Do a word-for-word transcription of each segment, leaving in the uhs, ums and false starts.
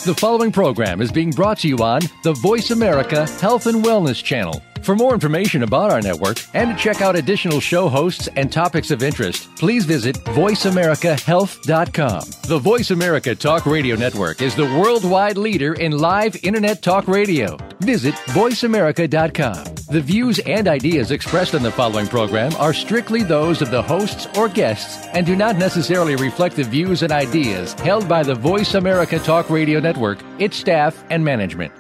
The following program is being brought to you on the Voice America Health and Wellness Channel. For more information about our network and to check out additional show hosts and topics of interest, please visit voice america health dot com. The Voice America Talk Radio Network is the worldwide leader in live Internet talk radio. Visit voice america dot com. The views and ideas expressed in the following program are strictly those of the hosts or guests and do not necessarily reflect the views and ideas held by the Voice America Talk Radio Network, its staff, and management.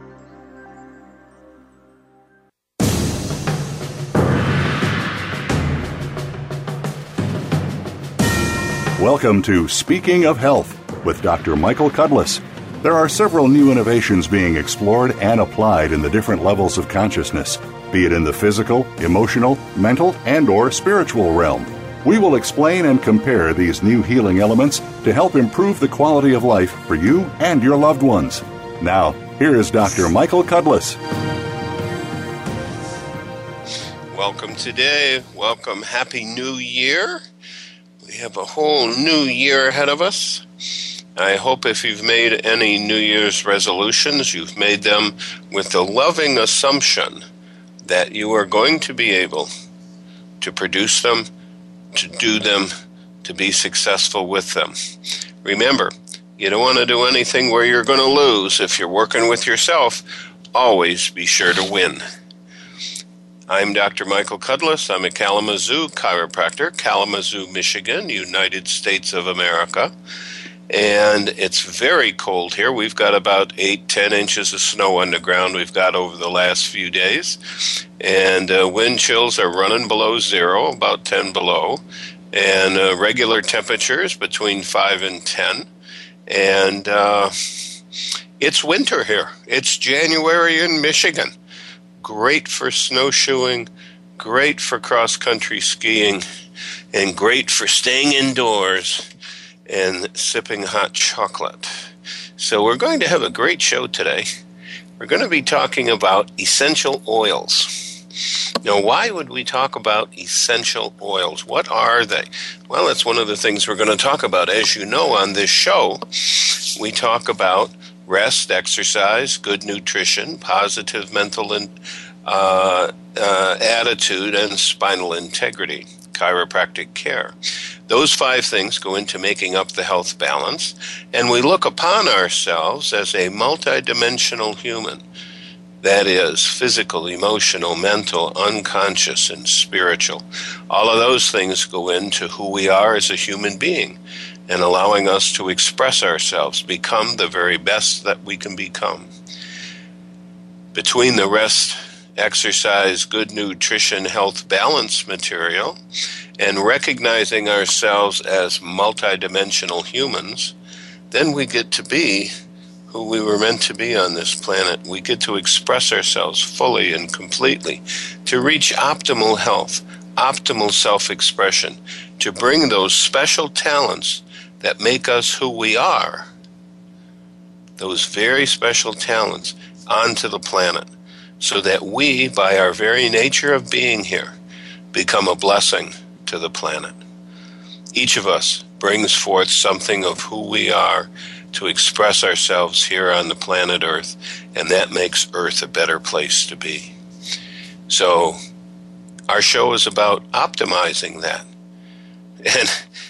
Welcome to Speaking of Health with Doctor Michael Cudlis. There are several new innovations being explored and applied in the different levels of consciousness, be it in the physical, emotional, mental, and or spiritual realm. We will explain and compare these new healing elements to help improve the quality of life for you and your loved ones. Now, here is Doctor Michael Cudlis. Welcome today. Welcome. Happy New Year. We have a whole new year ahead of us. I hope if you've made any New Year's resolutions, you've made them with the loving assumption that you are going to be able to produce them, to do them, to be successful with them. Remember, you don't want to do anything where you're going to lose. If you're working with yourself, always be sure to win. I'm Doctor Michael Cudlis. I'm a Kalamazoo chiropractor, Kalamazoo, Michigan, United States of America. And it's very cold here. We've got about eight, ten inches of snow on the ground we've got over the last few days. And uh, wind chills are running below zero, about ten below. And uh, regular temperatures between five and ten. And uh, it's winter here. It's January in Michigan. Great for snowshoeing, great for cross-country skiing, and great for staying indoors and sipping hot chocolate. So we're going to have a great show today. We're going to be talking about essential oils. Now, why would we talk about essential oils? What are they? Well, that's one of the things we're going to talk about. As you know, on this show, we talk about rest, exercise, good nutrition, positive mental and, uh, uh, attitude, and spinal integrity, chiropractic care. Those five things go into making up the health balance, and we look upon ourselves as a multidimensional human. That is physical, emotional, mental, unconscious, and spiritual. All of those things go into who we are as a human being, and allowing us to express ourselves, become the very best that we can become. Between the rest, exercise, good nutrition, health balance material, and recognizing ourselves as multidimensional humans, then we get to be who we were meant to be on this planet. We get to express ourselves fully and completely, to reach optimal health, optimal self-expression, to bring those special talents that make us who we are, those very special talents, onto the planet, so that we, by our very nature of being here, become a blessing to the planet. Each of us brings forth something of who we are to express ourselves here on the planet Earth, and that makes Earth a better place to be. So our show is about optimizing that. And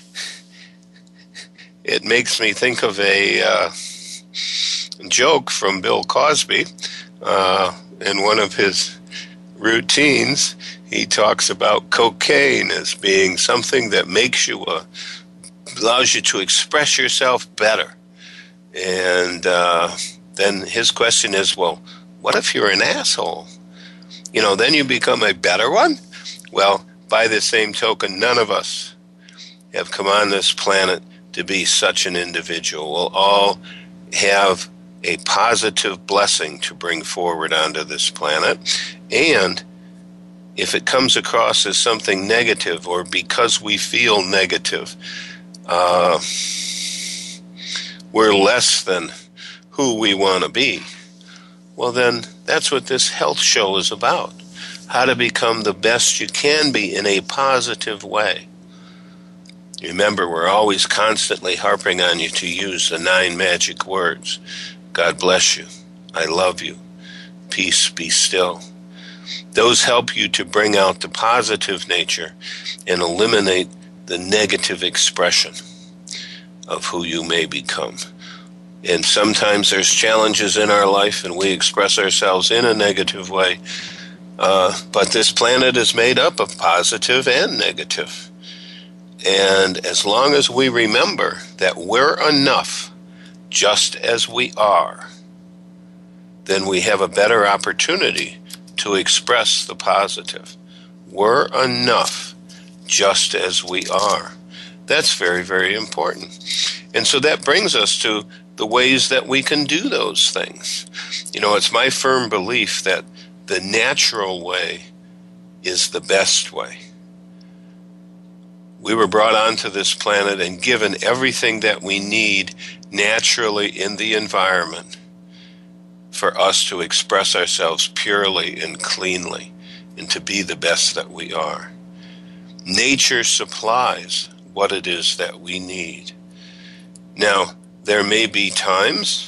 it makes me think of a uh, joke from Bill Cosby. Uh, in one of his routines, he talks about cocaine as being something that makes you, uh, allows you to express yourself better. And uh, then his question is, well, what if you're an asshole? You know, then you become a better one? Well, by the same token, none of us have come on this planet to be such an individual. We'll all have a positive blessing to bring forward onto this planet. And if it comes across as something negative, or because we feel negative, uh, we're less than who we want to be, well then that's what this health show is about. How to become the best you can be in a positive way. Remember, we're always constantly harping on you to use the nine magic words. God bless you. I love you. Peace, be still. Those help you to bring out the positive nature and eliminate the negative expression of who you may become. And sometimes there's challenges in our life and we express ourselves in a negative way. Uh, but this planet is made up of positive and negative. And as long as we remember that we're enough just as we are, then we have a better opportunity to express the positive. We're enough just as we are. That's very, very important. And so that brings us to the ways that we can do those things. You know, it's my firm belief that the natural way is the best way. We were brought onto this planet and given everything that we need naturally in the environment for us to express ourselves purely and cleanly and to be the best that we are. Nature supplies what it is that we need. Now, there may be times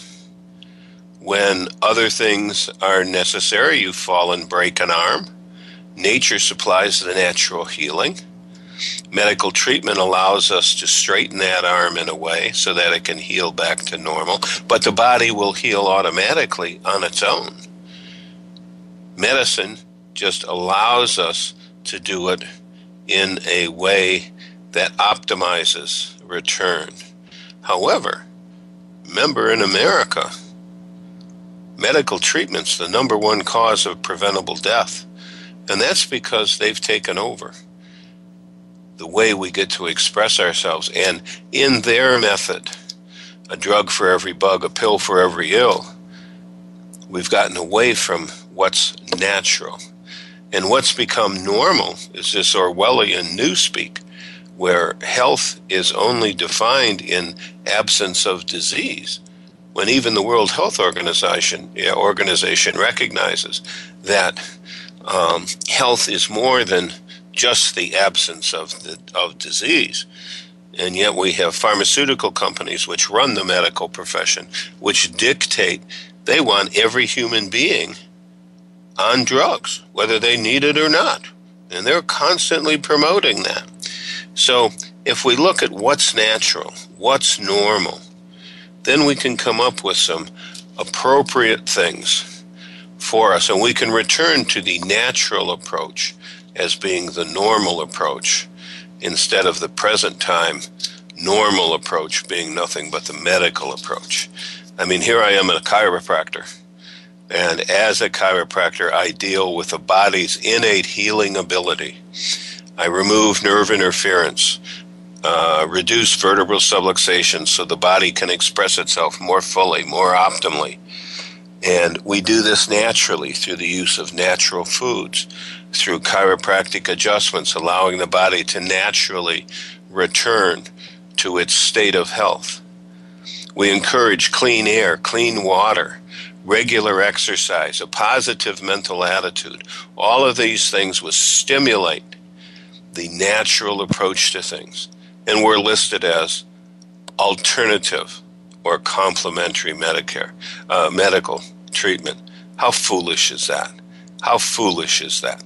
when other things are necessary. You fall and break an arm. Nature supplies the natural healing. Medical treatment allows us to straighten that arm in a way so that it can heal back to normal, but the body will heal automatically on its own. Medicine just allows us to do it in a way that optimizes return. However, remember, in America, medical treatment's the number one cause of preventable death, and that's because they've taken over the way we get to express ourselves. And in their method, a drug for every bug, a pill for every ill, we've gotten away from what's natural. And what's become normal is this Orwellian newspeak, where health is only defined in absence of disease, when even the World Health Organization, organization recognizes that um, health is more than just the absence of the, of disease. And yet we have pharmaceutical companies which run the medical profession, which dictate they want every human being on drugs, whether they need it or not. And they're constantly promoting that. So if we look at what's natural, what's normal, then we can come up with some appropriate things for us, and we can return to the natural approach as being the normal approach, instead of the present time normal approach being nothing but the medical approach. I mean, here I am, a chiropractor, and as a chiropractor, I deal with the body's innate healing ability. I remove nerve interference, uh, reduce vertebral subluxation so the body can express itself more fully, more optimally. And we do this naturally through the use of natural foods, through chiropractic adjustments, allowing the body to naturally return to its state of health. We encourage clean air, clean water, regular exercise, a positive mental attitude. All of these things will stimulate the natural approach to things. And we're listed as alternative or complementary Medicare, uh, medical treatment. How foolish is that? How foolish is that?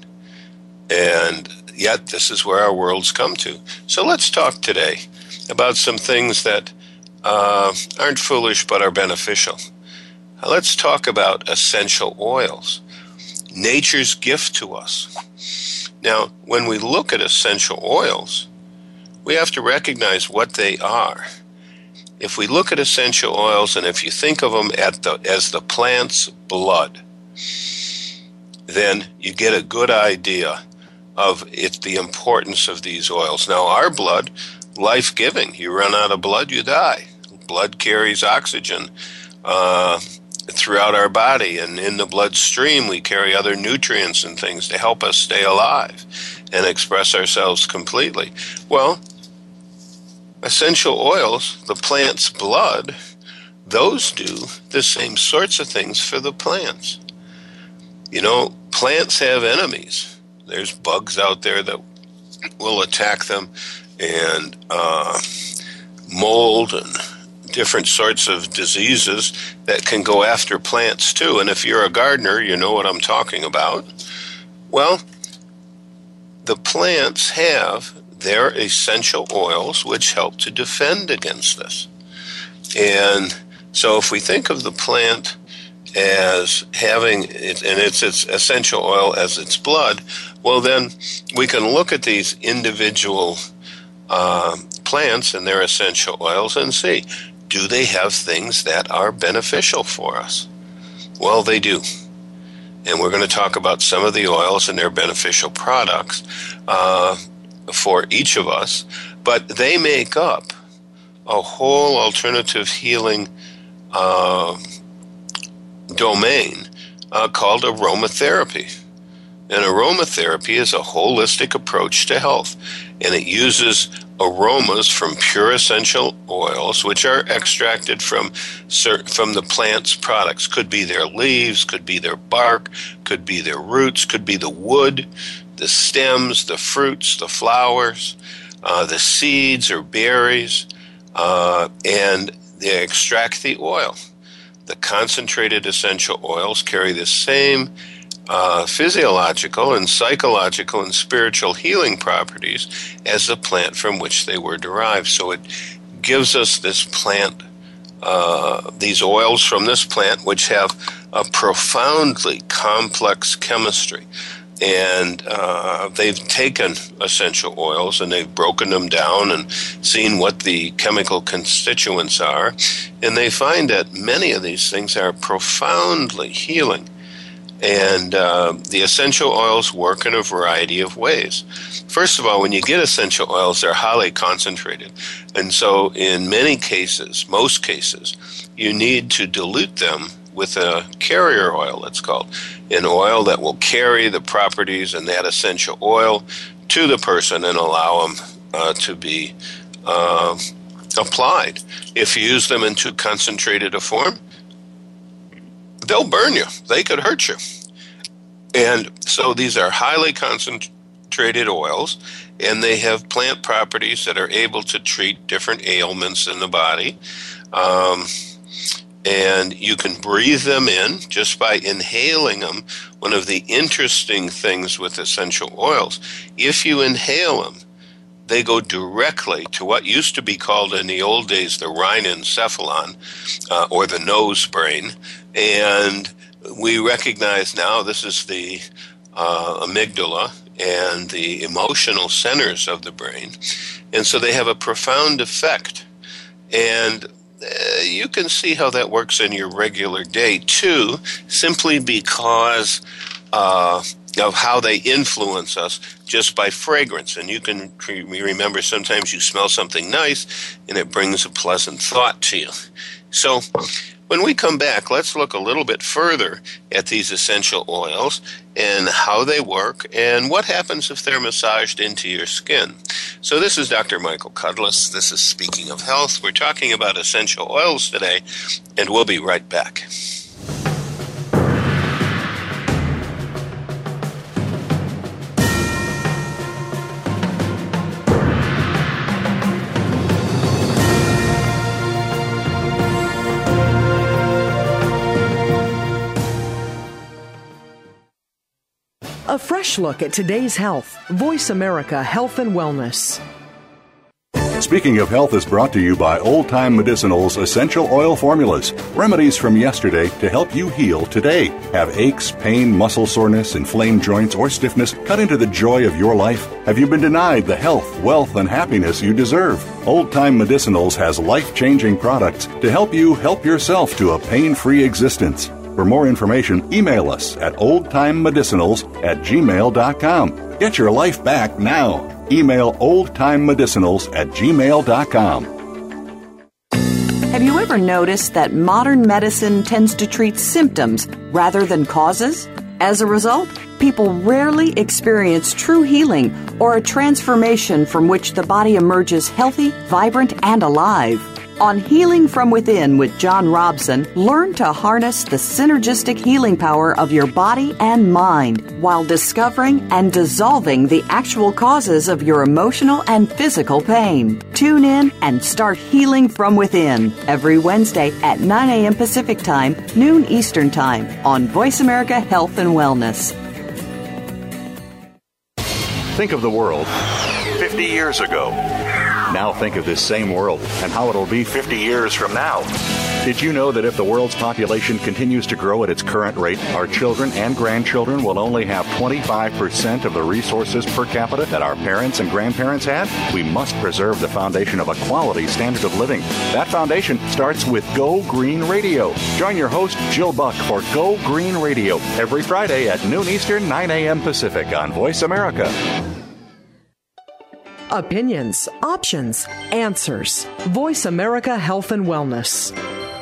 And yet this is where our world's come to. So let's talk today about some things that uh, aren't foolish but are beneficial. Let's talk about essential oils, nature's gift to us. Now, when we look at essential oils, we have to recognize what they are. If we look at essential oils, and if you think of them at the, as the plant's blood, then you get a good idea of it, the importance of these oils. Now, our blood, life-giving. You run out of blood, you die. Blood carries oxygen uh, throughout our body, and in the bloodstream we carry other nutrients and things to help us stay alive and express ourselves completely. Well, essential oils, the plant's blood, those do the same sorts of things for the plants. You know, plants have enemies. There's bugs out there that will attack them, and uh, mold and different sorts of diseases that can go after plants too. And if you're a gardener, you know what I'm talking about. Well, the plants have their essential oils which help to defend against this. And so if we think of the plant as having it, and it's its essential oil as its blood, well then we can look at these individual uh, plants and their essential oils and see, do they have things that are beneficial for us? Well, they do. And we're going to talk about some of the oils and their beneficial products uh, for each of us. But they make up a whole alternative healing uh, domain uh, called aromatherapy. And aromatherapy is a holistic approach to health. And it uses aromas from pure essential oils, which are extracted from from the plant's products. Could be their leaves, could be their bark, could be their roots, could be the wood, the stems, the fruits, the flowers, uh, the seeds or berries, uh, and they extract the oil. The concentrated essential oils carry the same Uh, physiological and psychological and spiritual healing properties as the plant from which they were derived. So it gives us this plant, uh, these oils from this plant, which have a profoundly complex chemistry. And uh, they've taken essential oils and they've broken them down and seen what the chemical constituents are. And they find that many of these things are profoundly healing. And uh, the essential oils work in a variety of ways. First of all, when you get essential oils, they're highly concentrated. And so in many cases, most cases, you need to dilute them with a carrier oil, it's called, an oil that will carry the properties in that essential oil to the person and allow them uh, to be uh, applied. If you use them in too concentrated a form, they'll burn you. They could hurt you. And so these are highly concentrated oils, and they have plant properties that are able to treat different ailments in the body. Um, and you can breathe them in just by inhaling them. One of the interesting things with essential oils, if you inhale them, they go directly to what used to be called in the old days the rhinencephalon, uh, or the nose brain. And we recognize now this is the uh, amygdala and the emotional centers of the brain. And so they have a profound effect. And uh, you can see how that works in your regular day, too, simply because uh, of how they influence us just by fragrance. And you can remember sometimes you smell something nice and it brings a pleasant thought to you. So when we come back, let's look a little bit further at these essential oils and how they work and what happens if they're massaged into your skin. So this is Doctor Michael Cudlis. This is Speaking of Health. We're talking about essential oils today, and we'll be right back. A fresh look at today's health. Voice America Health and Wellness. Speaking of Health is brought to you by Old Time Medicinals Essential Oil Formulas. Remedies from yesterday to help you heal today. Have aches, pain, muscle soreness, inflamed joints, or stiffness cut into the joy of your life? Have you been denied the health, wealth, and happiness you deserve? Old Time Medicinals has life-changing products to help you help yourself to a pain-free existence. For more information, email us at oldtimemedicinals at gmail dot com. Get your life back now. Email oldtimemedicinals at gmail dot com. Have you ever noticed that modern medicine tends to treat symptoms rather than causes? As a result, people rarely experience true healing or a transformation from which the body emerges healthy, vibrant, and alive. On Healing from Within with John Robson, learn to harness the synergistic healing power of your body and mind while discovering and dissolving the actual causes of your emotional and physical pain. Tune in and start healing from within every Wednesday at nine a.m. Pacific Time, noon Eastern Time on Voice America Health and Wellness. Think of the world fifty years ago. Now think of this same world and how it'll be fifty years from now. Did you know that if the world's population continues to grow at its current rate, our children and grandchildren will only have twenty-five percent of the resources per capita that our parents and grandparents had? We must preserve the foundation of a quality standard of living. That foundation starts with Go Green Radio. Join your host, Jill Buck, for Go Green Radio every Friday at noon Eastern, nine a.m. Pacific on Voice America. Opinions, options, answers. Voice America Health and Wellness.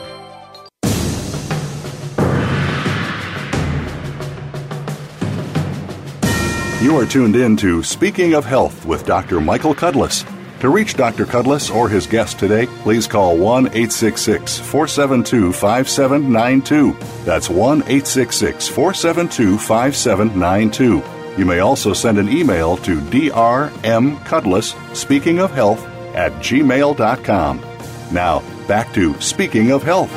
You are tuned in to Speaking of Health with Doctor Michael Cudlis. To reach Doctor Cudlis or his guest today, please call one eight six six, four seven two, five seven nine two. That's one eight six six, four seven two, five seven nine two. You may also send an email to drmcudlis, speaking of health, at gmail dot com. Now, back to Speaking of Health.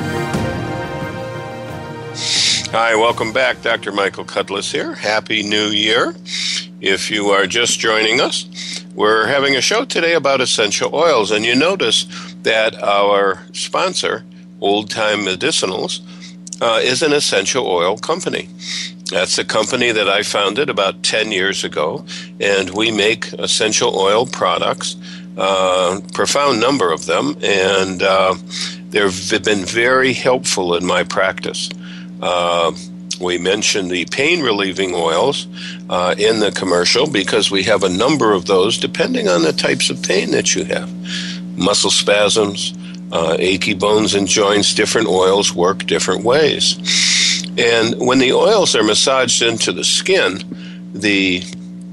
Hi, welcome back. Doctor Michael Cudlis here. Happy New Year. If you are just joining us, we're having a show today about essential oils, and you notice that our sponsor, Old Time Medicinals, uh, is an essential oil company. That's a company that I founded about ten years ago, and we make essential oil products, uh, profound number of them, and uh, they've been very helpful in my practice. Uh, we mentioned the pain-relieving oils uh, in the commercial because we have a number of those depending on the types of pain that you have. Muscle spasms, uh, achy bones and joints, different oils work different ways. And when the oils are massaged into the skin, the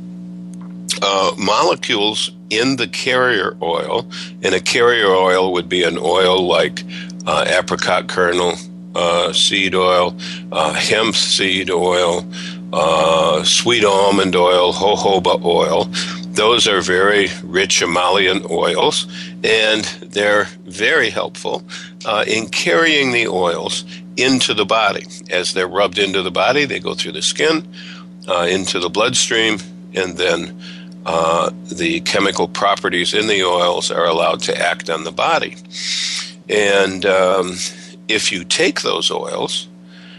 uh, molecules in the carrier oil, and a carrier oil would be an oil like uh, apricot kernel uh, seed oil, uh, hemp seed oil, uh, sweet almond oil, jojoba oil. Those are very rich emollient oils, and they're very helpful uh, in carrying the oils into the body. As they're rubbed into the body, they go through the skin, uh, into the bloodstream, and then uh, the chemical properties in the oils are allowed to act on the body. And um, if you take those oils,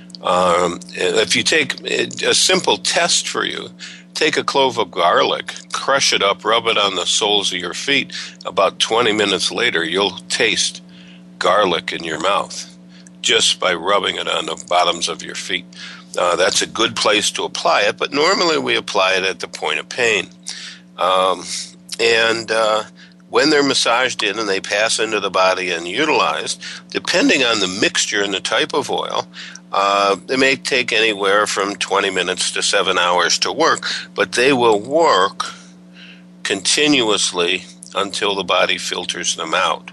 um, if you take a simple test for you, take a clove of garlic, crush it up, rub it on the soles of your feet. About twenty minutes later, you'll taste garlic in your mouth just by rubbing it on the bottoms of your feet. Uh, that's a good place to apply it, but normally we apply it at the point of pain. Um, and uh, when they're massaged in and they pass into the body and utilized, depending on the mixture and the type of oil, uh, they may take anywhere from twenty minutes to seven hours to work, but they will work continuously until the body filters them out.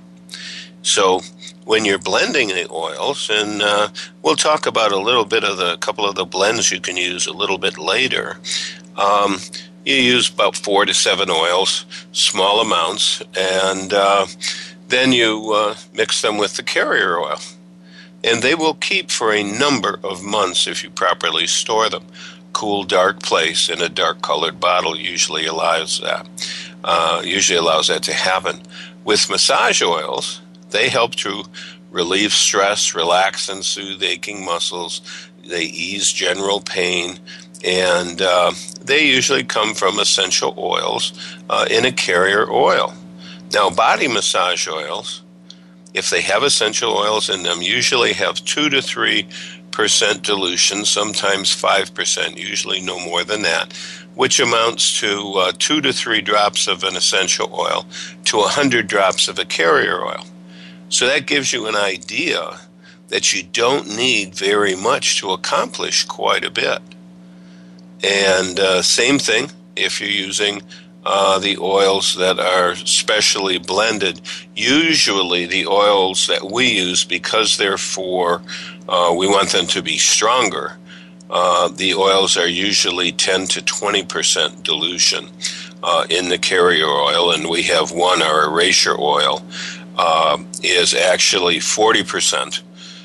So when you're blending the oils, and uh, we'll talk about a little bit of the a couple of the blends you can use a little bit later, um, you use about four to seven oils, small amounts, and uh, then you uh, mix them with the carrier oil. And they will keep for a number of months if you properly store them. Cool, dark place in a dark-colored bottle usually allows that. Uh, usually allows that to happen. With massage oils, they help to relieve stress, relax and soothe aching muscles. They ease general pain, and uh, they usually come from essential oils uh, in a carrier oil. Now, body massage oils, if they have essential oils in them, usually have two to three percent dilution, sometimes five percent, usually no more than that, which amounts to uh, two to three drops of an essential oil to one hundred drops of a carrier oil. So that gives you an idea that you don't need very much to accomplish quite a bit. And uh, same thing if you're using uh, the oils that are specially blended. Usually the oils that we use, because they're for, uh, we want them to be stronger, uh, the oils are usually ten to twenty percent dilution uh, in the carrier oil, and we have one, our erasure oil, uh, is actually forty percent.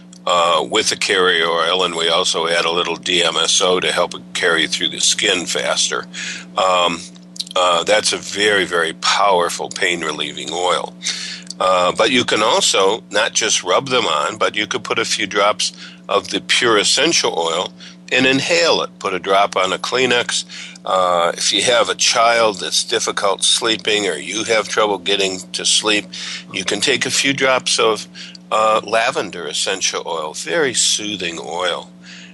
Uh, with the carrier oil, and we also add a little D M S O to help it carry through the skin faster. Um, uh, that's a very, very powerful pain-relieving oil. Uh, but you can also not just rub them on, but you could put a few drops of the pure essential oil and inhale it. Put a drop on a Kleenex. Uh, if you have a child that's difficult sleeping or you have trouble getting to sleep, you can take a few drops of Uh, lavender essential oil, very soothing oil.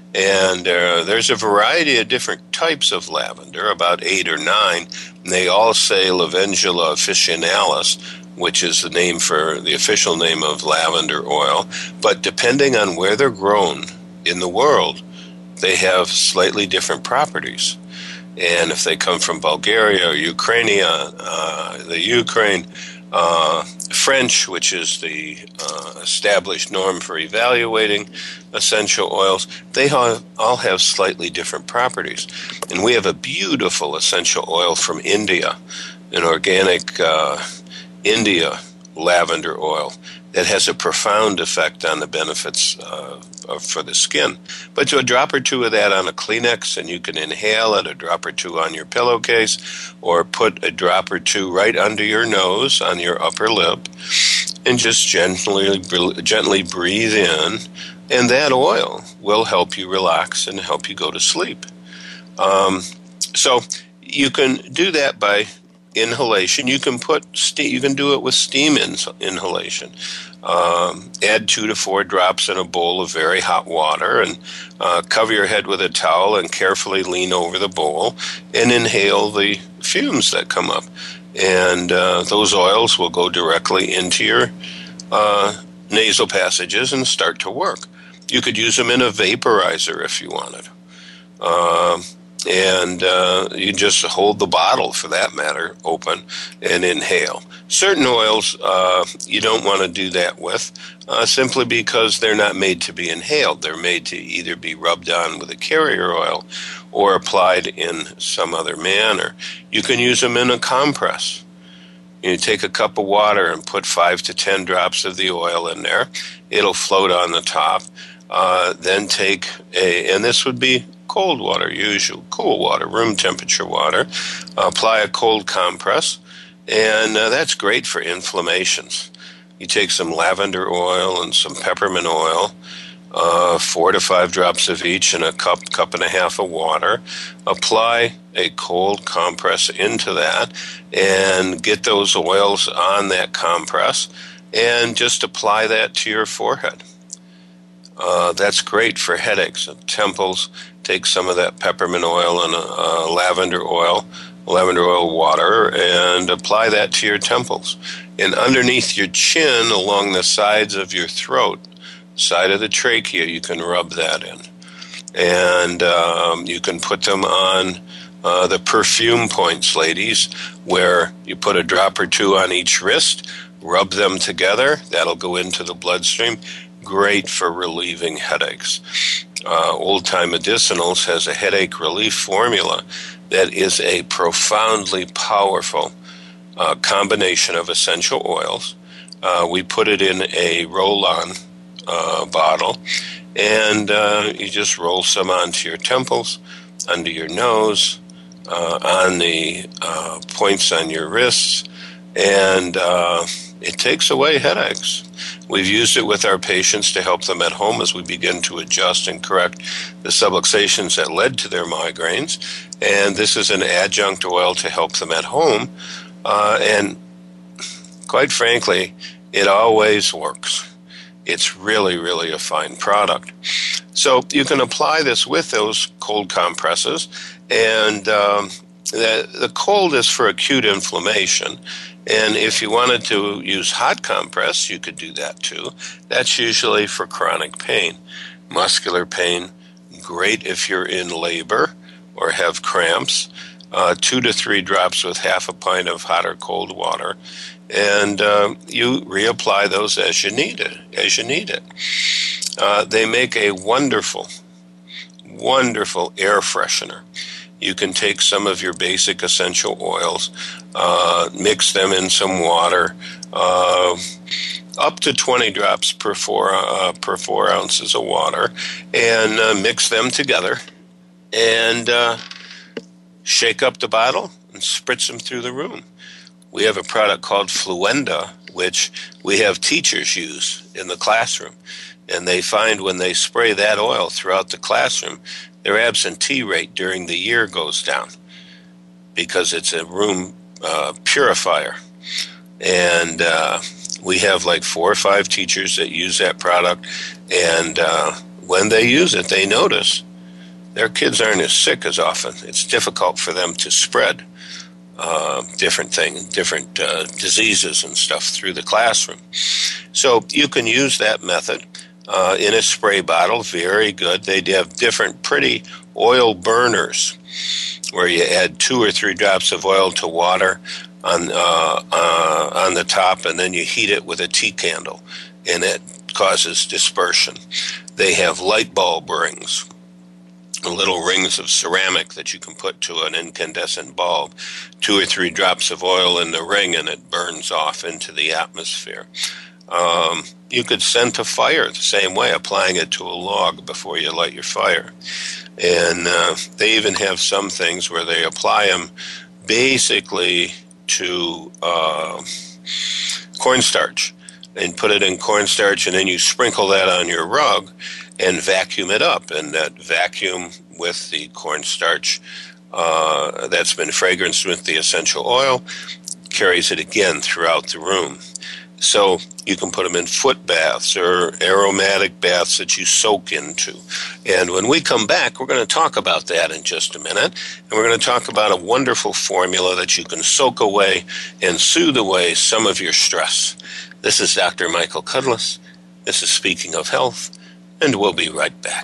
And uh, there's a variety of different types of lavender, about eight or nine. And they all say Lavandula officinalis, which is the name for the official name of lavender oil. But depending on where they're grown in the world, they have slightly different properties. And if they come from Bulgaria or Ukraine, uh, the Ukraine, Uh, French, which is the uh, established norm for evaluating essential oils, they have, all have slightly different properties. And we have a beautiful essential oil from India, an organic uh, India lavender oil that has a profound effect on the benefits uh, of, for the skin. But to a drop or two of that on a Kleenex, and you can inhale it, a drop or two on your pillowcase, or put a drop or two right under your nose on your upper lip, and just gently, gently breathe in, and that oil will help you relax and help you go to sleep. Um, so you can do that by inhalation. You can put steam, you can do it with steam in, inhalation. Um, add two to four drops in a bowl of very hot water, and uh, cover your head with a towel and carefully lean over the bowl and inhale the fumes that come up. And uh, those oils will go directly into your uh, nasal passages and start to work. You could use them in a vaporizer if you wanted. Uh, And uh, you just hold the bottle, for that matter, open and inhale. Certain oils uh, you don't want to do that with, uh, simply because they're not made to be inhaled. They're made to either be rubbed on with a carrier oil or applied in some other manner. You can use them in a compress. You take a cup of water and put five to ten drops of the oil in there. It'll float on the top. Uh, then take a, and this would be cold water, usual cool water, room temperature water. Uh, apply a cold compress, and uh, that's great for inflammations. You take some lavender oil and some peppermint oil, uh, four to five drops of each in a cup, cup and a half of water. Apply a cold compress into that, and get those oils on that compress, and just apply that to your forehead. Uh, that's great for headaches and temples. Take some of that peppermint oil and uh, lavender oil, lavender oil water, and apply that to your temples. And underneath your chin, along the sides of your throat, side of the trachea, you can rub that in. And um, you can put them on uh, the perfume points, ladies, where you put a drop or two on each wrist, rub them together. That'll go into the bloodstream. Great for relieving headaches. Uh, Old Time Medicinals has a headache relief formula that is a profoundly powerful uh, combination of essential oils. Uh, we put it in a roll-on uh, bottle, and uh, you just roll some onto your temples, under your nose, uh, on the uh, points on your wrists, and uh, it takes away headaches. We've used it with our patients to help them at home as we begin to adjust and correct the subluxations that led to their migraines. And this is an adjunct oil to help them at home. Uh, and quite frankly, it always works. It's really, really a fine product. So you can apply this with those cold compresses. And um, the, the cold is for acute inflammation. And if you wanted to use hot compress, you could do that too. That's usually for chronic pain. Muscular pain, great if you're in labor or have cramps. uh, two to three drops with half a pint of hot or cold water, and uh, you reapply those as you need it. As you need it, uh, they make a wonderful, wonderful air freshener. You can take some of your basic essential oils, uh, mix them in some water, uh, up to twenty drops per four uh, per four ounces of water, and uh, mix them together, and uh, shake up the bottle and spritz them through the room. We have a product called Fluenda, which we have teachers use in the classroom, and they find when they spray that oil throughout the classroom, their absentee rate during the year goes down because it's a room uh, purifier. And uh, we have like four or five teachers that use that product, and uh, when they use it, they notice their kids aren't as sick as often. It's difficult for them to spread uh, different things, different uh, diseases and stuff through the classroom. So you can use that method uh, in a spray bottle. Very good. They have different pretty oil burners where you add two or three drops of oil to water on uh, uh, on the top, and then you heat it with a tea candle, and it causes dispersion. They have light bulb rings, little rings of ceramic that you can put to an incandescent bulb, two or three drops of oil in the ring, and it burns off into the atmosphere. Um, you could scent a fire the same way, applying it to a log before you light your fire. And uh, they even have some things where they apply them basically to uh, cornstarch, and put it in cornstarch, and then you sprinkle that on your rug and vacuum it up. And that vacuum with the cornstarch uh, that's been fragranced with the essential oil carries it again throughout the room. So you can put them in foot baths or aromatic baths that you soak into. And when we come back, we're going to talk about that in just a minute. And we're going to talk about a wonderful formula that you can soak away and soothe away some of your stress. This is Doctor Michael Cudlis. This is Speaking of Health, and we'll be right back.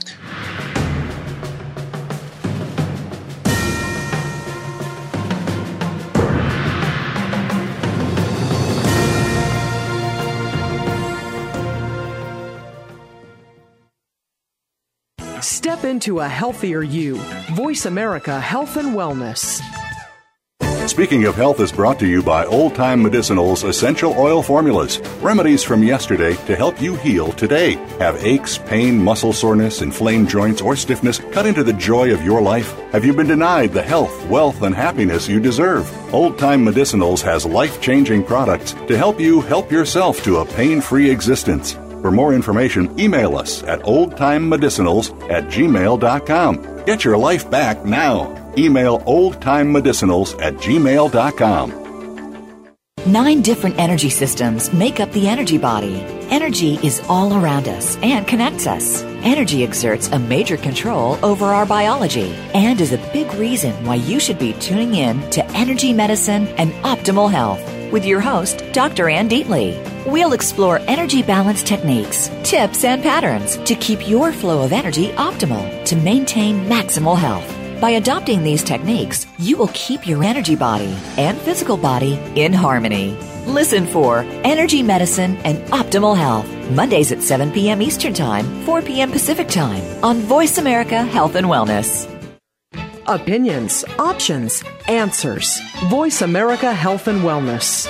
Step into a healthier you. Voice America Health and Wellness. Speaking of Health is brought to you by Old Time Medicinals Essential Oil Formulas. Remedies from yesterday to help you heal today. Have aches, pain, muscle soreness, inflamed joints, or stiffness cut into the joy of your life? Have you been denied the health, wealth, and happiness you deserve? Old Time Medicinals has life-changing products to help you help yourself to a pain-free existence. For more information, email us at oldtimemedicinals at gmail dot com. Get your life back now. Email oldtimemedicinals at gmail dot com. Nine different energy systems make up the energy body. Energy is all around us and connects us. Energy exerts a major control over our biology and is a big reason why you should be tuning in to Energy Medicine and Optimal Health with your host, Doctor Ann Deatley. We'll explore energy balance techniques, tips, and patterns to keep your flow of energy optimal to maintain maximal health. By adopting these techniques, you will keep your energy body and physical body in harmony. Listen for Energy Medicine and Optimal Health, Mondays at seven p.m. Eastern Time, four p.m. Pacific Time, on Voice America Health and Wellness. Opinions, options, answers. Voice America Health and Wellness.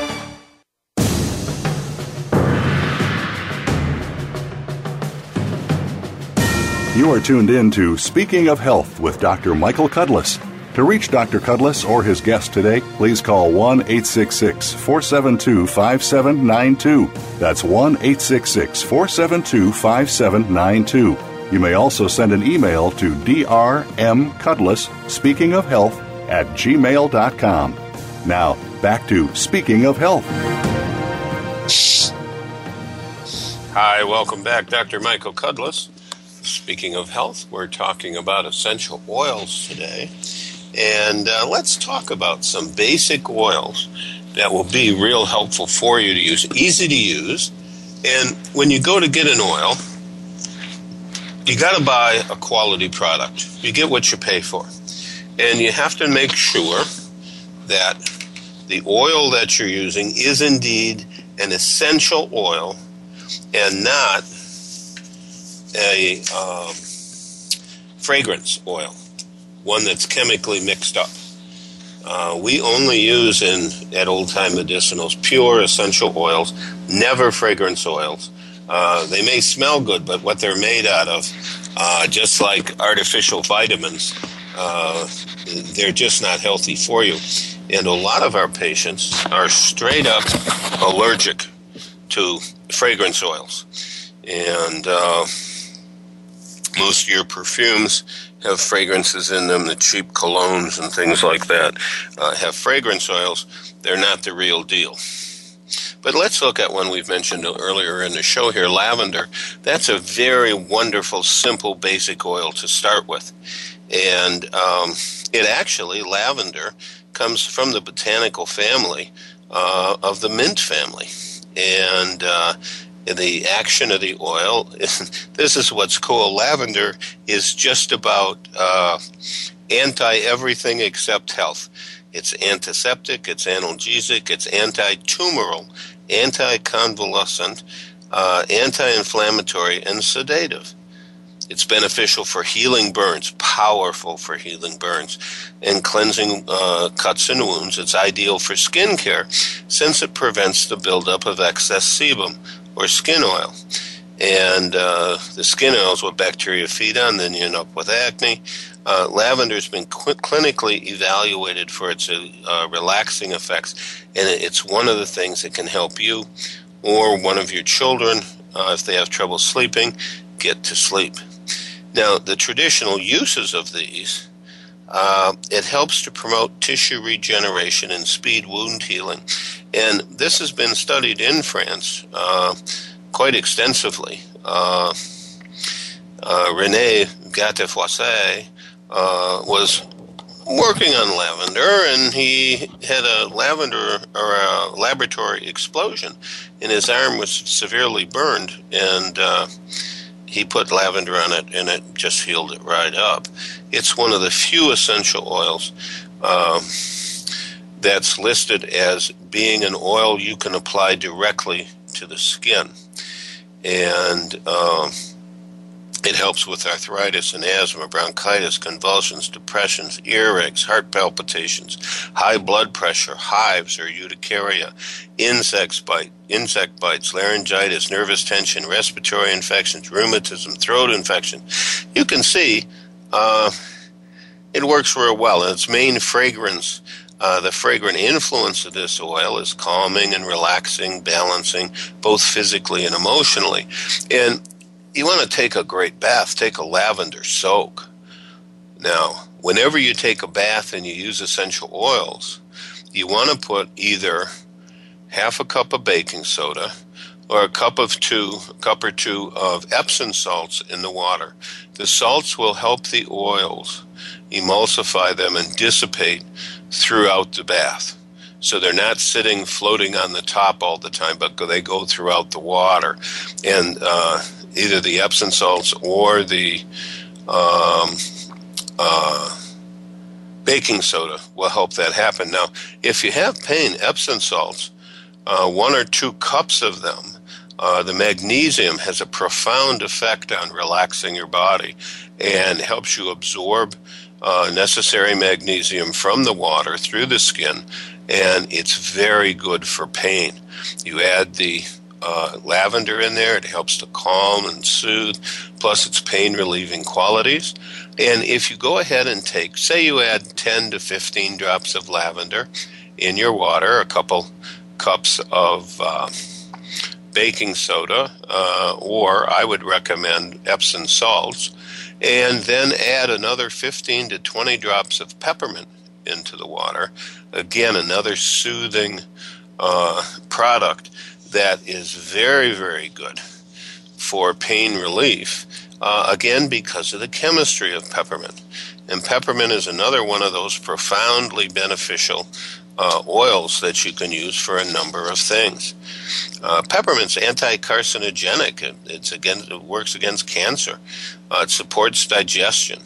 You are tuned in to Speaking of Health with Doctor Michael Cudlis. To reach Doctor Cudlis or his guest today, please call one eight six six, four seven two, five seven nine two. That's one eight six six, four seven two, five seven nine two. You may also send an email to drmcudlis, speaking of health, at gmail dot com. Now, back to Speaking of Health. Hi, welcome back. Doctor Michael Cudlis. Speaking of health, we're talking about essential oils today. And uh, let's talk about some basic oils that will be real helpful for you to use, easy to use. And when you go to get an oil, you got to buy a quality product. You get what you pay for. And you have to make sure that the oil that you're using is indeed an essential oil and not a um, fragrance oil, one that's chemically mixed up. Uh, we only use in at Old Time Medicinals pure essential oils, never fragrance oils. Uh, they may smell good, but what they're made out of, uh, just like artificial vitamins, uh, they're just not healthy for you. And a lot of our patients are straight up allergic to fragrance oils. And uh, most of your perfumes have fragrances in them. The cheap colognes and things like that uh, have fragrance oils. They're not the real deal. But let's look at one we've mentioned earlier in the show here, lavender. That's a very wonderful, simple, basic oil to start with. And um, it actually, lavender, comes from the botanical family uh, of the mint family. And uh, the action of the oil, this is what's cool. Lavender is just about uh, anti-everything except health. It's antiseptic, it's analgesic, it's anti-tumoral, anti-convalescent, uh, anti-inflammatory, and sedative. It's beneficial for healing burns, powerful for healing burns, and cleansing uh, cuts and wounds. It's ideal for skin care since it prevents the buildup of excess sebum, or skin oil. And uh, the skin oil is what bacteria feed on, then you end up with acne. Uh, lavender has been cl- clinically evaluated for its uh, relaxing effects, and it's one of the things that can help you or one of your children, uh, if they have trouble sleeping, get to sleep. Now, the traditional uses of these, uh, it helps to promote tissue regeneration and speed wound healing. And this has been studied in France uh, quite extensively. Uh, uh, René Gattefossé uh, was working on lavender, and he had a lavender or a laboratory explosion, and his arm was severely burned, and uh, he put lavender on it, and it just healed it right up. It's one of the few essential oils uh, that's listed as being an oil you can apply directly to the skin. And uh, it helps with arthritis and asthma, bronchitis, convulsions, depressions, earaches, heart palpitations, high blood pressure, hives or urticaria, insect bite, insect bites, laryngitis, nervous tension, respiratory infections, rheumatism, throat infection. You can see uh, it works real well. And its main fragrance, uh, the fragrant influence of this oil is calming and relaxing, balancing, both physically and emotionally. And you want to take a great bath, take a lavender soak. Now, whenever you take a bath and you use essential oils, you want to put either half a cup of baking soda or a cup of two, a cup or two of Epsom salts in the water. The salts will help the oils emulsify them and dissipate throughout the bath. So they're not sitting floating on the top all the time, but they go throughout the water. And uh, either the Epsom salts or the um, uh, baking soda will help that happen. Now, if you have pain, Epsom salts, uh, one or two cups of them, uh, the magnesium has a profound effect on relaxing your body and helps you absorb uh, necessary magnesium from the water through the skin, and it's very good for pain. You add the Uh, lavender in there, it helps to calm and soothe, plus its pain-relieving qualities. And if you go ahead and take, say you add ten to fifteen drops of lavender in your water, a couple cups of uh, baking soda, uh, or I would recommend Epsom salts, and then add another fifteen to twenty drops of peppermint into the water, again, another soothing uh, product that is very, very good for pain relief, uh, again, because of the chemistry of peppermint. And peppermint is another one of those profoundly beneficial uh, oils that you can use for a number of things. Uh, peppermint's anti-carcinogenic. It, it's against, it works against cancer. Uh, it supports digestion.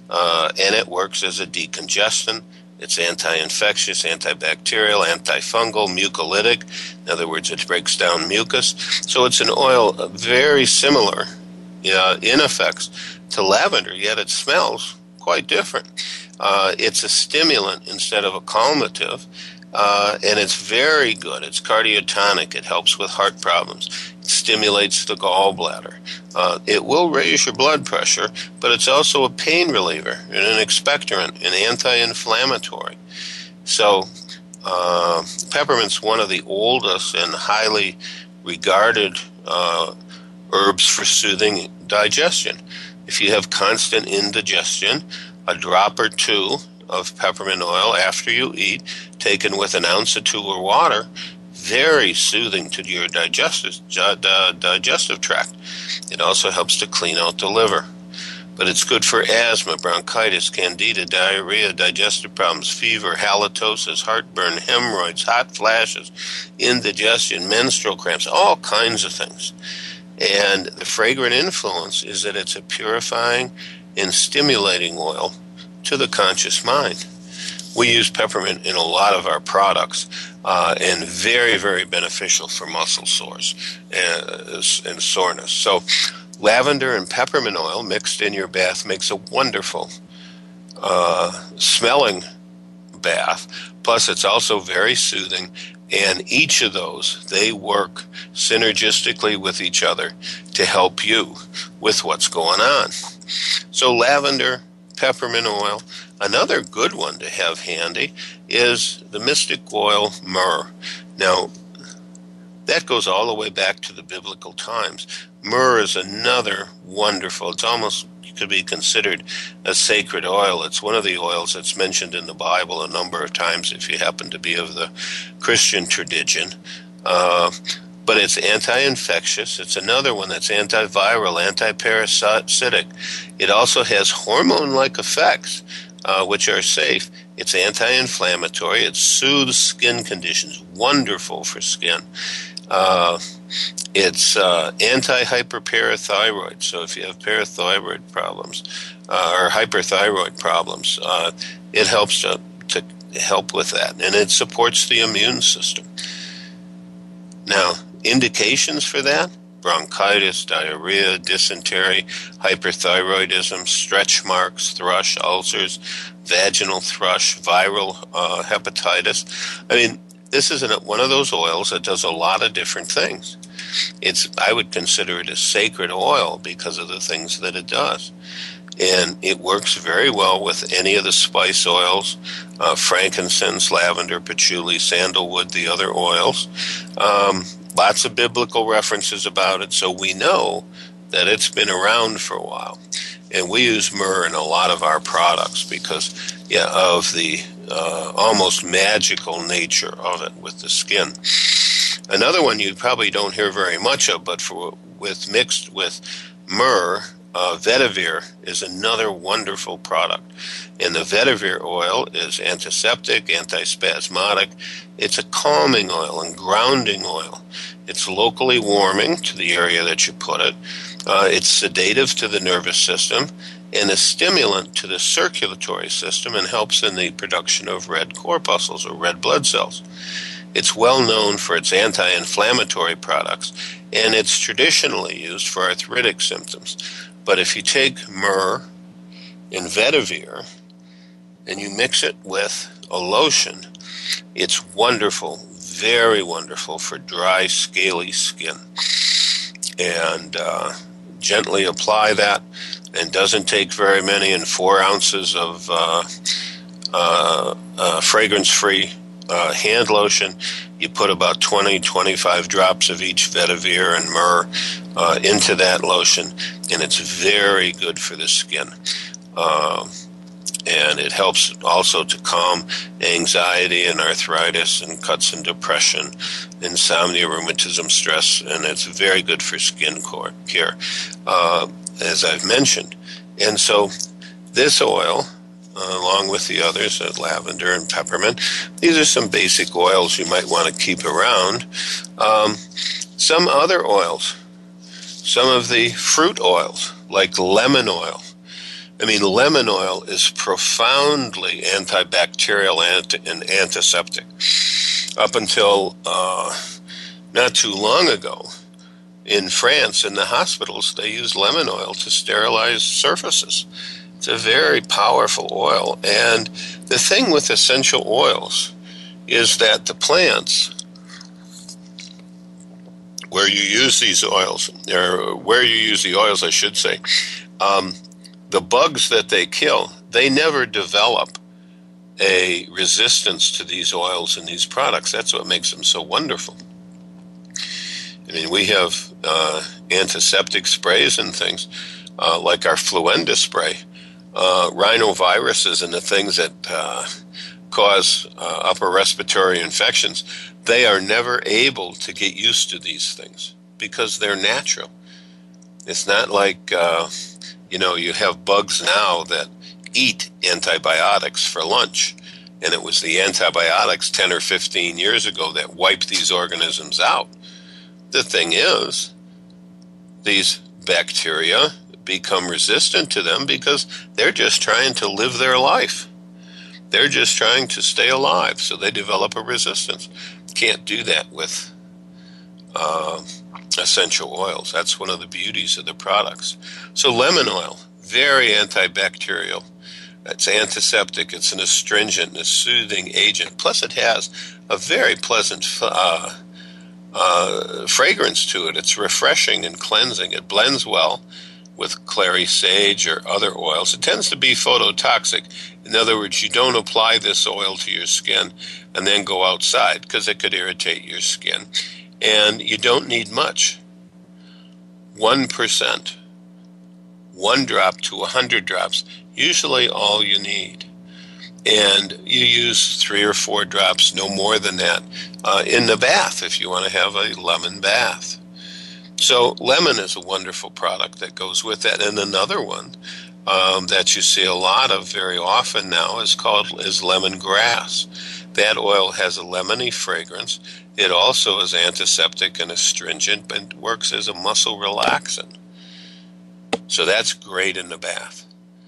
uh, and it works as a decongestant. It's anti-infectious, antibacterial, antifungal, mucolytic. In other words, it breaks down mucus. So it's an oil very similar uh, in effects to lavender, yet it smells quite different. Uh, it's a stimulant instead of a calmative, uh, and it's very good. It's cardiotonic. It helps with heart problems. It stimulates the gallbladder. Uh, it will raise your blood pressure, but it's also a pain reliever and an expectorant, an anti-inflammatory. So uh, peppermint's one of the oldest and highly regarded uh, herbs for soothing digestion. If you have constant indigestion, a drop or two of peppermint oil after you eat, taken with an ounce or two of water, very soothing to your digestive, uh, digestive tract. It also helps to clean out the liver. But it's good for asthma, bronchitis, candida, diarrhea, digestive problems, fever, halitosis, heartburn, hemorrhoids, hot flashes, indigestion, menstrual cramps, all kinds of things. And the fragrant influence is that it's a purifying and stimulating oil to the conscious mind. We use peppermint in a lot of our products, uh, and very, very beneficial for muscle sores and, and soreness. So lavender and peppermint oil mixed in your bath makes a wonderful uh, smelling bath. Plus, it's also very soothing. And each of those, they work synergistically with each other to help you with what's going on. So lavender, peppermint oil. Another good one to have handy is the mystic oil myrrh. Now, that goes all the way back to the biblical times. Myrrh is another wonderful, it's almost could be considered a sacred oil. It's one of the oils that's mentioned in the Bible a number of times if you happen to be of the Christian tradition. Uh, but it's anti-infectious. It's another one that's antiviral, anti-parasitic. It also has hormone-like effects, uh, which are safe. It's anti-inflammatory. It soothes skin conditions. Wonderful for skin. Uh, it's uh, anti-hyperparathyroid. So if you have parathyroid problems uh, or hyperthyroid problems, uh, it helps to, to help with that. And it supports the immune system. Now, indications for that: bronchitis, diarrhea, dysentery, hyperthyroidism, stretch marks, thrush, ulcers, vaginal thrush, viral uh, hepatitis. I mean, this is one of those oils that does a lot of different things. It's, I would consider it a sacred oil because of the things that it does. And it works very well with any of the spice oils, uh, frankincense, lavender, patchouli, sandalwood, the other oils. Um, lots of biblical references about it, so we know that it's been around for a while. And we use myrrh in a lot of our products because yeah, of the uh, almost magical nature of it with the skin. Another one you probably don't hear very much of, but for with mixed with myrrh, uh, vetiver is another wonderful product. And the vetiver oil is antiseptic, antispasmodic. It's a calming oil and grounding oil. It's locally warming to the area that you put it. Uh, it's sedative to the nervous system and a stimulant to the circulatory system and helps in the production of red corpuscles or red blood cells. It's well known for its anti-inflammatory products, and it's traditionally used for arthritic symptoms. But if you take myrrh and vetiver and you mix it with a lotion, it's wonderful, very wonderful for dry, scaly skin. And uh, gently apply that, and doesn't take very many, and four ounces of uh, uh, uh, fragrance-free uh, hand lotion. You put about twenty, twenty-five drops of each vetiver and myrrh uh, into that lotion, and it's very good for the skin. Uh, and it helps also to calm anxiety and arthritis and cuts and depression, insomnia, rheumatism, stress, and it's very good for skin care, uh, as I've mentioned. And so this oil, uh, along with the others, uh, lavender and peppermint, these are some basic oils you might want to keep around. Um, some other oils, some of the fruit oils, like lemon oil. I mean, lemon oil is profoundly antibacterial and antiseptic. Up until uh, not too long ago, in France, in the hospitals, they use lemon oil to sterilize surfaces. It's a very powerful oil. And the thing with essential oils is that the plants where you use these oils, or where you use the oils, I should say, um, the bugs that they kill, they never develop a resistance to these oils and these products. That's what makes them so wonderful. I mean, we have uh, antiseptic sprays and things, uh, like our Fluenda spray. Uh, rhinoviruses and the things that uh, cause uh, upper respiratory infections, they are never able to get used to these things because they're natural. It's not like... Uh, You know, you have bugs now that eat antibiotics for lunch, and it was the antibiotics ten or fifteen years ago that wiped these organisms out. The thing is, these bacteria become resistant to them because they're just trying to live their life. They're just trying to stay alive, so they develop a resistance. Can't do that with uh, essential oils. That's one of the beauties of the products. So lemon oil, very antibacterial. It's antiseptic. It's an astringent and a soothing agent. Plus it has a very pleasant uh, uh, fragrance to it. It's refreshing and cleansing. It blends well with clary sage or other oils. It tends to be phototoxic. In other words, you don't apply this oil to your skin and then go outside because it could irritate your skin. And you don't need much. One percent. One drop to a hundred drops, usually all you need. And you use three or four drops, no more than that, uh, in the bath if you want to have a lemon bath. So lemon is a wonderful product that goes with that. And another one um, that you see a lot of very often now is called is lemongrass. That oil has a lemony fragrance. It also is antiseptic and astringent, but works as a muscle relaxant. So that's great in the bath.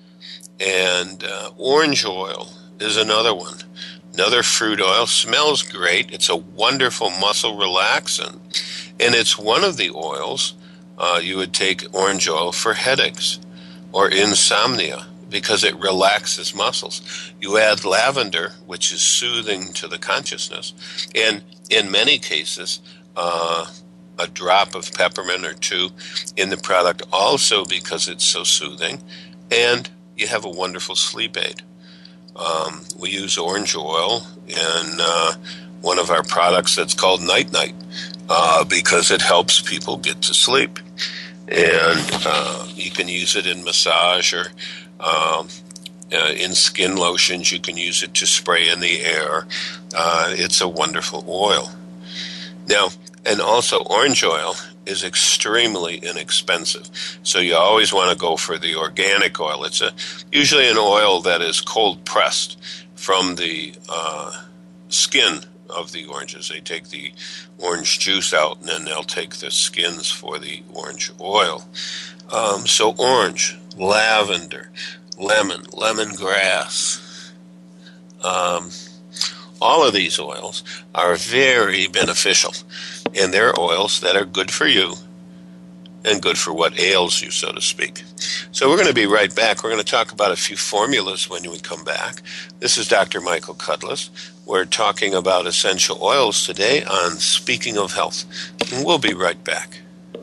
And uh, orange oil is another one. Another fruit oil. Smells great. It's a wonderful muscle relaxant. And it's one of the oils uh, you would take orange oil for headaches or insomnia because it relaxes muscles. You add lavender, which is soothing to the consciousness. And in many cases, uh, a drop of peppermint or two in the product also because it's so soothing. And you have a wonderful sleep aid. Um, we use orange oil in uh, one of our products that's called Night Night uh, because it helps people get to sleep. And uh, you can use it in massage or um, uh, in skin lotions. You can use it to spray in the air. Uh, it's a wonderful oil. Now, and also orange oil is extremely inexpensive. So you always want to go for the organic oil. It's a usually an oil that is cold pressed from the uh, skin of the oranges. They take the orange juice out and then they'll take the skins for the orange oil. Um, so orange, lavender, lemon, lemongrass, um, all of these oils are very beneficial. And they're oils that are good for you and good for what ails you, so to speak. So we're going to be right back. We're going to talk about a few formulas when we come back. This is Doctor Michael Cudlis. We're talking about essential oils today on Speaking of Health. And we'll be right back.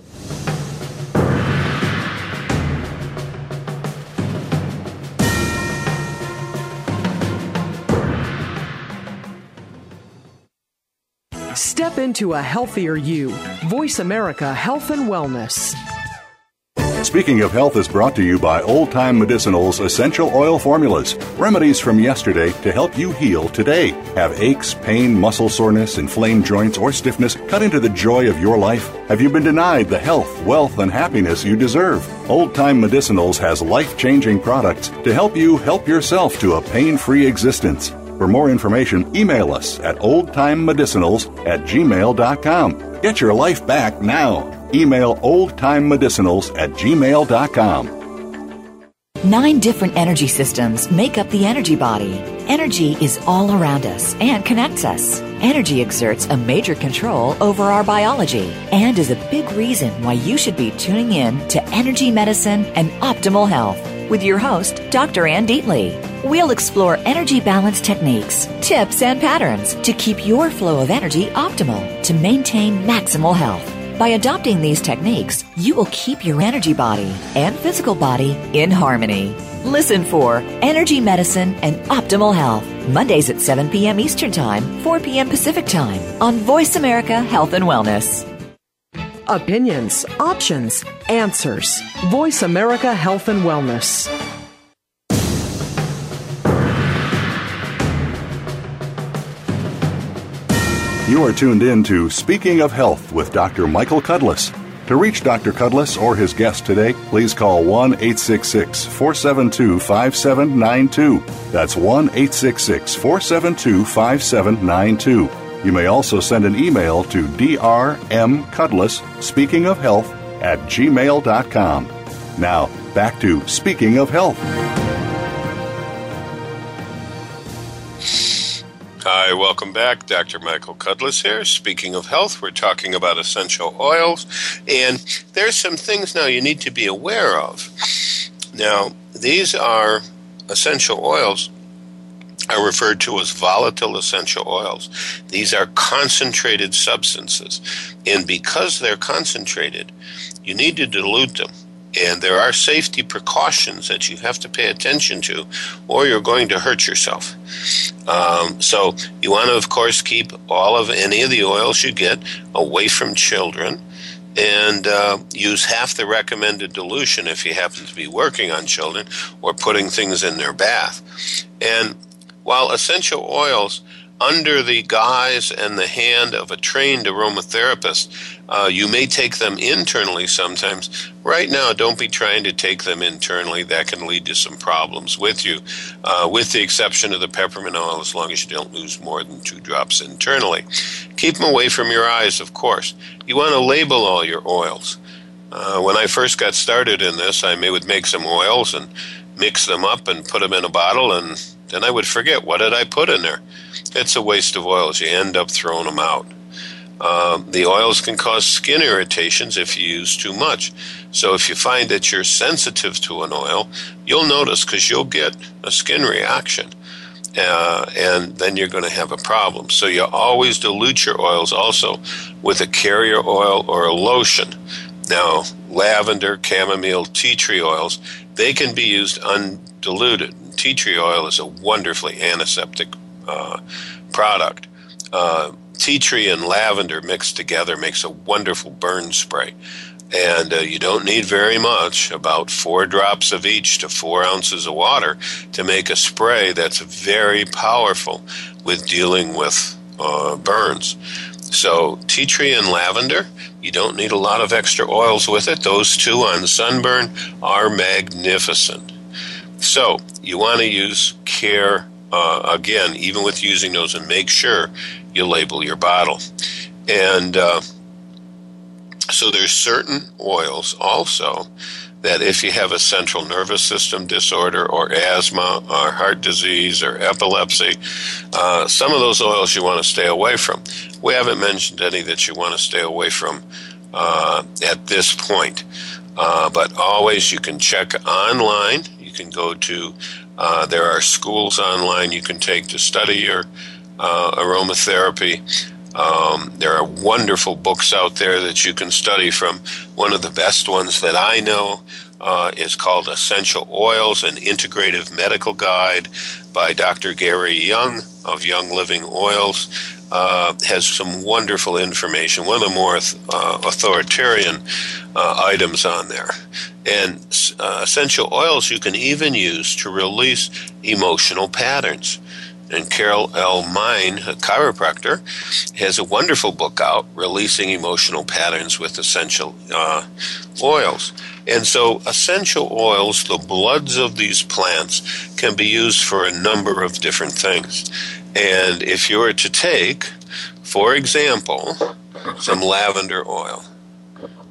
Step into a healthier you. Voice America Health and Wellness. Speaking of Health is brought to you by Old Time Medicinal's Essential Oil Formulas. Remedies from yesterday to help you heal today. Have aches, pain, muscle soreness, inflamed joints, or stiffness cut into the joy of your life? Have you been denied the health, wealth, and happiness you deserve? Old Time Medicinals has life-changing products to help you help yourself to a pain-free existence. For more information, email us at oldtimemedicinals at gmail dot com. Get your life back now. Email oldtimemedicinals at gmail dot com. Nine different energy systems make up the energy body. Energy is all around us and connects us. Energy exerts a major control over our biology and is a big reason why you should be tuning in to Energy Medicine and Optimal Health with your host, Doctor Ann Deatley. We'll explore energy balance techniques, tips, and patterns to keep your flow of energy optimal to maintain maximal health. By adopting these techniques, you will keep your energy body and physical body in harmony. Listen for Energy Medicine and Optimal Health, Mondays at seven p.m. Eastern Time, four p.m. Pacific Time on Voice America Health and Wellness. Opinions, options, answers. Voice America Health and Wellness. You are tuned in to Speaking of Health with Doctor Michael Cudlis. To reach Doctor Cudlis or his guest today, please call one eight six six, four seven two, five seven nine two. That's one eight six six, four seven two, five seven nine two. You may also send an email to drmcudlis, speaking of health, at gmail dot com. Now, back to Speaking of Health. Hi, welcome back. Doctor Michael Cudlis here. Speaking of health, we're talking about essential oils, and there's some things now you need to be aware of. Now, these are essential oils are referred to as volatile essential oils. These are concentrated substances, and because they're concentrated, you need to dilute them. And there are safety precautions that you have to pay attention to, or you're going to hurt yourself. Um, so you want to, of course, keep all of any of the oils you get away from children, and uh, use half the recommended dilution if you happen to be working on children or putting things in their bath. And while essential oils, under the guise and the hand of a trained aromatherapist, uh, you may take them internally sometimes. Right now, don't be trying to take them internally. That can lead to some problems with you, uh, with the exception of the peppermint oil, as long as you don't lose more than two drops internally. Keep them away from your eyes, of course. You want to label all your oils. Uh, when I first got started in this, I may would make some oils and mix them up and put them in a bottle, and then I would forget, what did I put in there? It's a waste of oils. You end up throwing them out. Uh, the oils can cause skin irritations if you use too much. So if you find that you're sensitive to an oil, you'll notice, because you'll get a skin reaction. Uh, and then you're going to have a problem. So you always dilute your oils also with a carrier oil or a lotion. Now, lavender, chamomile, tea tree oils, they can be used undiluted. Tea tree oil is a wonderfully antiseptic uh, product. Uh, tea tree and lavender mixed together makes a wonderful burn spray. And uh, you don't need very much, about four drops of each to four ounces of water to make a spray that's very powerful with dealing with uh, burns. So tea tree and lavender, you don't need a lot of extra oils with it. Those two on sunburn are magnificent. So you want to use care, uh, again, even with using those, and make sure you label your bottle. And uh, so there's certain oils also that if you have a central nervous system disorder or asthma or heart disease or epilepsy, uh, some of those oils you want to stay away from. We haven't mentioned any that you want to stay away from uh, at this point. Uh, but always you can check online. You can go to, uh, there are schools online you can take to study your uh, aromatherapy. Um, there are wonderful books out there that you can study from. One of the best ones that I know uh, is called Essential Oils, an Integrative Medical Guide by Doctor Gary Young of Young Living Oils. Uh, has some wonderful information, one of the more uh, authoritarian uh, items on there. And uh, essential oils you can even use to release emotional patterns. And Carol L. Mine, a chiropractor, has a wonderful book out, Releasing Emotional Patterns with Essential uh, Oils. And so essential oils, the bloods of these plants, can be used for a number of different things. And if you were to take, for example, some lavender oil,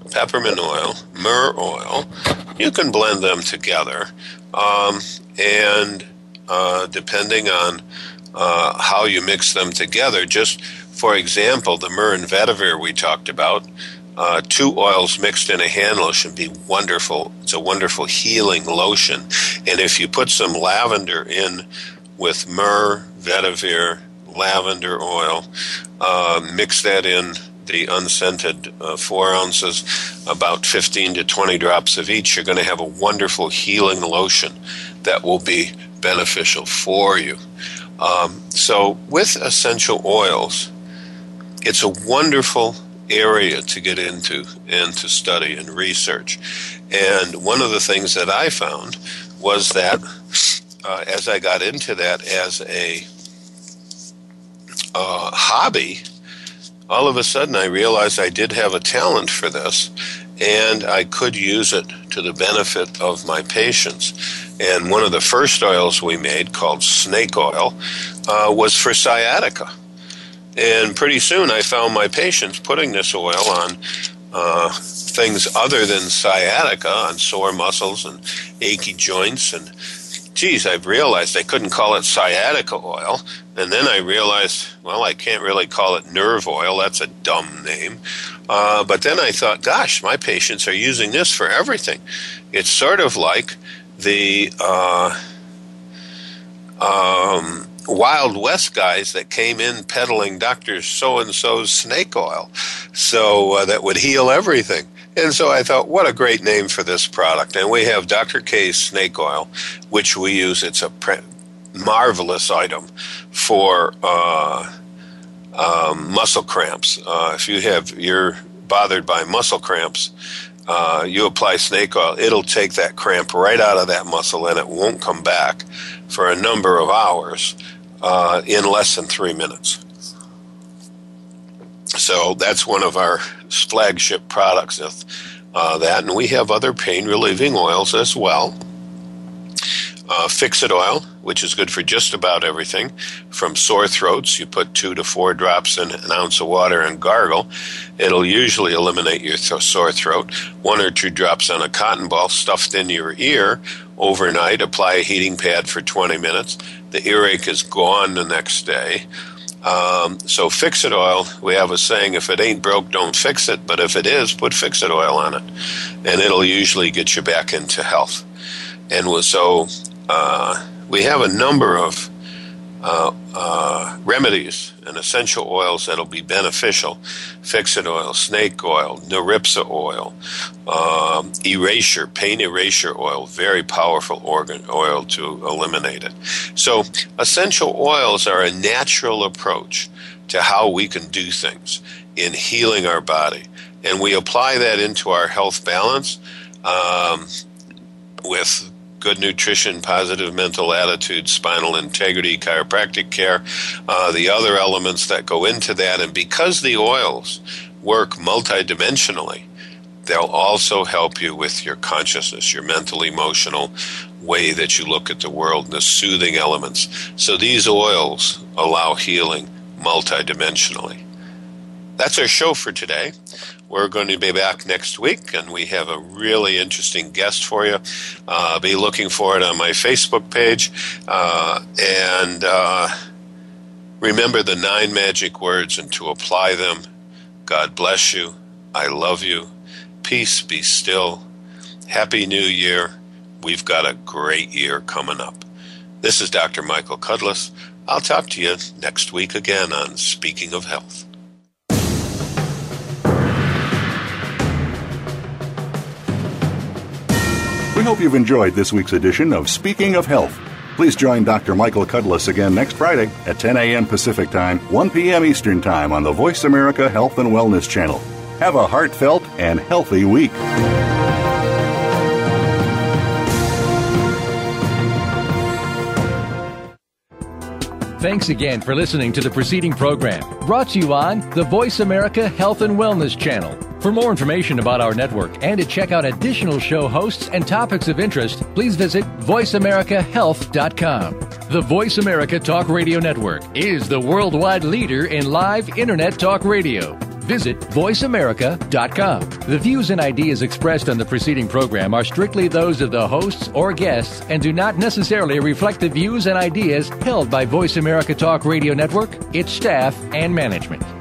peppermint oil, myrrh oil. You can blend them together. Um, and uh, depending on uh, how you mix them together, just for example, the myrrh and vetiver we talked about, uh, two oils mixed in a hand lotion be wonderful. It's a wonderful healing lotion. And if you put some lavender in with myrrh, vetiver, lavender oil, uh, mix that in the unscented uh, four ounces, about fifteen to twenty drops of each, you're going to have a wonderful healing lotion that will be beneficial for you. Um, so with essential oils, it's a wonderful area to get into and to study and research. And one of the things that I found was that uh, as I got into that as a uh, hobby, all of a sudden I realized I did have a talent for this, and I could use it to the benefit of my patients. And one of the first oils we made, called snake oil, uh, was for sciatica. And pretty soon I found my patients putting this oil on uh, things other than sciatica, on sore muscles and achy joints. And geez, I realized I couldn't call it sciatica oil. And then I realized, well, I can't really call it nerve oil. That's a dumb name. Uh, but then I thought, gosh, my patients are using this for everything. It's sort of like the uh, um, Wild West guys that came in peddling Doctor So-and-so's snake oil, so uh, that would heal everything. And so I thought, what a great name for this product. And we have Doctor K's snake oil, which we use. It's a pre- marvelous item for uh, um, muscle cramps. Uh, if you have, you're bothered by muscle cramps, uh, you apply snake oil, it'll take that cramp right out of that muscle, and it won't come back for a number of hours uh, in less than three minutes. So that's one of our flagship products of uh, that. And we have other pain-relieving oils as well. Uh, Fix-It oil, which is good for just about everything. From sore throats, you put two to four drops in an ounce of water and gargle. It'll usually eliminate your th- sore throat. One or two drops on a cotton ball stuffed in your ear overnight. Apply a heating pad for twenty minutes. The earache is gone the next day. Um, so Fix-It oil, we have a saying, if it ain't broke, don't fix it. But if it is, put Fix-It oil on it. And it'll usually get you back into health. And so uh, we have a number of uh, uh, remedies and essential oils that'll be beneficial. Fix-It oil, snake oil, Neripsa oil, um, erasure, pain erasure oil, very powerful organ oil to eliminate it. So essential oils are a natural approach to how we can do things in healing our body. And we apply that into our health balance um, with good nutrition, positive mental attitude, spinal integrity, chiropractic care, uh, the other elements that go into that. And because the oils work multidimensionally, they'll also help you with your consciousness, your mental, emotional way that you look at the world, and the soothing elements. So these oils allow healing multidimensionally. That's our show for today. We're going to be back next week, and we have a really interesting guest for you. Uh, be looking for it on my Facebook page. Uh, and uh, remember the nine magic words, and to apply them: God bless you, I love you, peace, be still, Happy New Year. We've got a great year coming up. This is Doctor Michael Cudlis. I'll talk to you next week again on Speaking of Health. We hope you've enjoyed this week's edition of Speaking of Health. Please join Doctor Michael Cudlis again next Friday at ten a.m. Pacific Time, one p.m. Eastern Time on the Voice America Health and Wellness Channel. Have a heartfelt and healthy week. Thanks again for listening to the preceding program, brought to you on the Voice America Health and Wellness Channel. For more information about our network and to check out additional show hosts and topics of interest, please visit voice america health dot com. The Voice America Talk Radio Network is the worldwide leader in live Internet talk radio. visit voice america dot com. The views and ideas expressed on the preceding program are strictly those of the hosts or guests and do not necessarily reflect the views and ideas held by Voice America Talk Radio Network, its staff, and management.